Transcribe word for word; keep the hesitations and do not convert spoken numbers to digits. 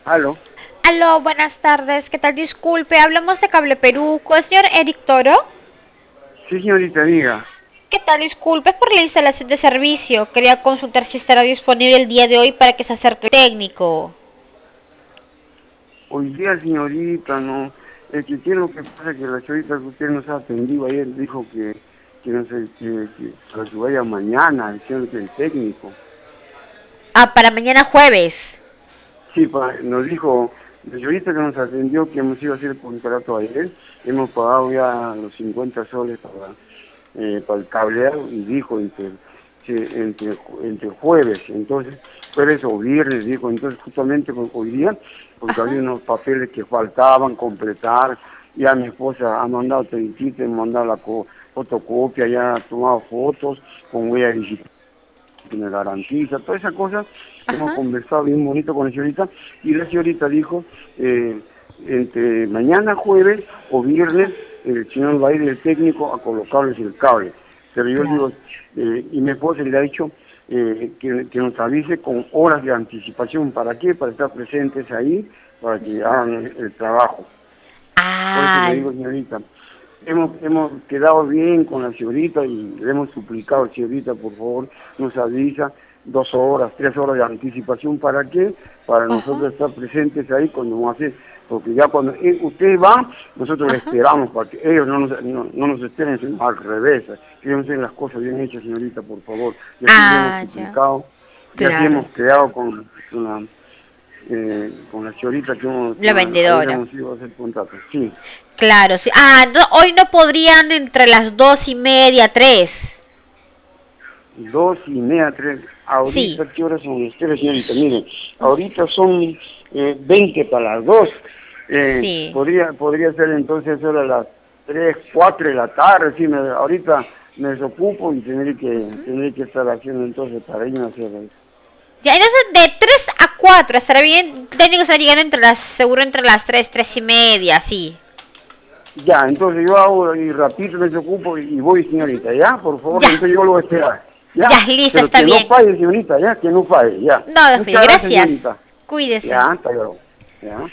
Aló. Aló, buenas tardes. ¿Qué tal? Disculpe, hablamos de Cable Perú con el señor Eric Toro. Sí, señorita, diga. ¿Qué tal? Disculpe, es por la instalación de servicio. Quería consultar si estará disponible el día de hoy para que se acerque el técnico. Hoy día, señorita, no. Es que tiene lo que pasa que la señorita que usted nos ha atendido ayer dijo que, que no sé, que, que para que vaya mañana, diciendo que el técnico. Ah, para mañana jueves. Sí, pa- nos dijo la señorita que nos atendió que hemos ido a hacer el contrato ayer. Hemos pagado ya los cincuenta soles para, eh, para el cableado y dijo entre, sí, entre, entre jueves, entonces, jueves o viernes, dijo, entonces justamente con- hoy día, porque había Ajá. unos papeles que faltaban completar, ya mi esposa ha mandado toditito, he mandado la co- fotocopia, ya ha tomado fotos con huella digital que me garantiza, toda esa cosa, hemos Ajá. conversado bien bonito con la señorita, y la señorita dijo, eh, entre mañana jueves o viernes, Ajá. el señor va a ir el técnico a colocarles el cable. Pero yo Claro. digo, eh, y mi esposa le ha dicho eh, que, que nos avise con horas de anticipación. ¿Para qué? Para estar presentes ahí, para que hagan el, el trabajo. Por eso le Ah, digo, señorita, hemos, hemos quedado bien con la señorita y le hemos suplicado, señorita, por favor, nos avisa dos horas, tres horas de anticipación. ¿Para qué? Para ajá. nosotros estar presentes ahí cuando vamos a hacer, porque ya cuando eh, usted va, nosotros le Ajá. esperamos para que ellos no nos, no, no nos esperen, sino al revés. Queremos hacer las cosas bien hechas, señorita, por favor. Y así le hemos Ah, ya. suplicado, y así Claro. hemos quedado con, con la eh, con la señorita que hemos, que La ayer vendedora. hemos ido a hacer contrato. Sí. Claro, sí. Ah, no, hoy no podrían entre las dos y media, tres. Dos y media, tres. Sí. Ahorita, ¿qué horas son ustedes, señorita? Miren, ahorita son eh, veinte para las dos. Eh, Sí. podría, podría ser entonces a las tres, cuatro de la tarde. Sí, me, ahorita me desocupo y tendré que, tendré que estar haciendo entonces para irme a hacer eso. Ya, entonces de tres a cuatro estará bien. Técnico estará llegando entre las, seguro entre las tres, tres y media, sí. Ya, entonces yo hago y rapidito me desocupo y voy, señorita, ¿ya? Por favor, Ya, entonces yo lo voy a esperar. ¿Ya? ya, listo, Pero está que no bien. falle, señorita, ¿ya? Que no falle, ya. No, descuide, Muchas gracias, gracias. señorita. Ya, Cuídese. hasta luego. Ya.